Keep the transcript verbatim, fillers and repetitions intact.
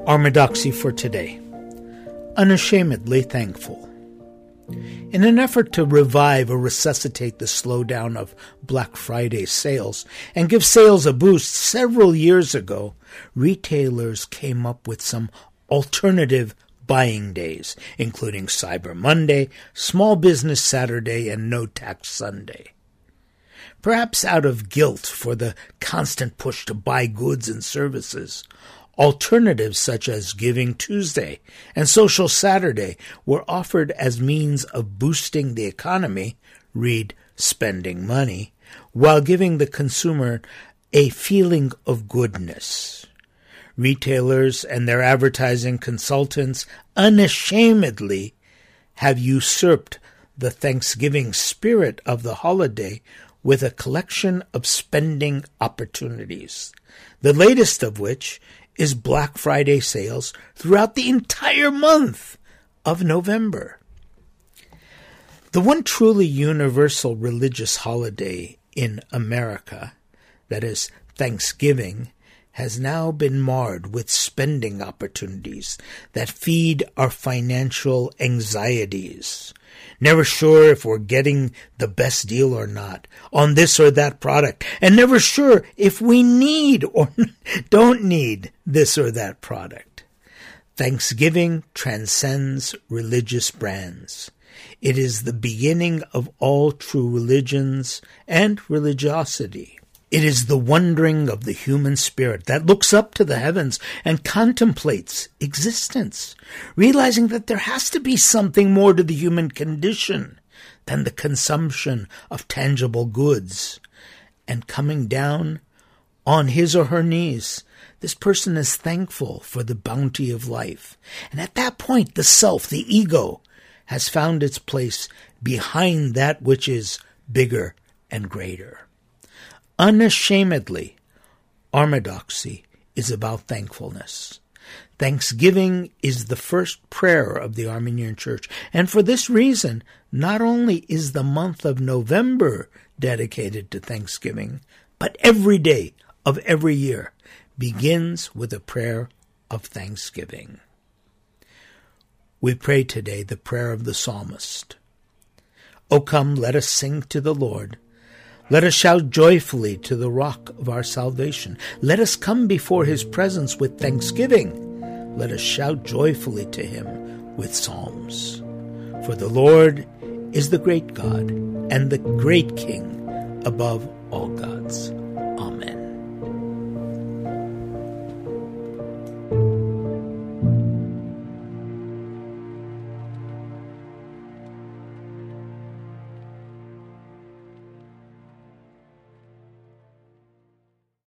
Orthodoxy for today. Unashamedly thankful. In an effort to revive or resuscitate the slowdown of Black Friday sales and give sales a boost, several years ago, retailers came up with some alternative buying days, including Cyber Monday, Small Business Saturday, and No Tax Sunday. Perhaps out of guilt for the constant push to buy goods and services, alternatives such as Giving Tuesday and Social Saturday were offered as means of boosting the economy, read spending money, while giving the consumer a feeling of goodness. Retailers and their advertising consultants unashamedly have usurped the Thanksgiving spirit of the holiday with a collection of spending opportunities, the latest of which is Black Friday sales throughout the entire month of November. The one truly universal religious holiday in America, that is Thanksgiving, has now been marred with spending opportunities that feed our financial anxieties. Never sure if we're getting the best deal or not on this or that product, and never sure if we need or don't need this or that product. Thanksgiving transcends religious brands. It is the beginning of all true religions and religiosity. It is the wondering of the human spirit that looks up to the heavens and contemplates existence, realizing that there has to be something more to the human condition than the consumption of tangible goods. And coming down on his or her knees, this person is thankful for the bounty of life. And at that point, the self, the ego, has found its place behind that which is bigger and greater. Unashamedly, Orthodoxy is about thankfulness. Thanksgiving is the first prayer of the Armenian Church, and for this reason, not only is the month of November dedicated to Thanksgiving, but every day of every year begins with a prayer of thanksgiving. We pray today the prayer of the psalmist. O come, let us sing to the Lord. Let us shout joyfully to the rock of our salvation. Let us come before his presence with thanksgiving. Let us shout joyfully to him with psalms. For the Lord is the great God and the great King above all gods.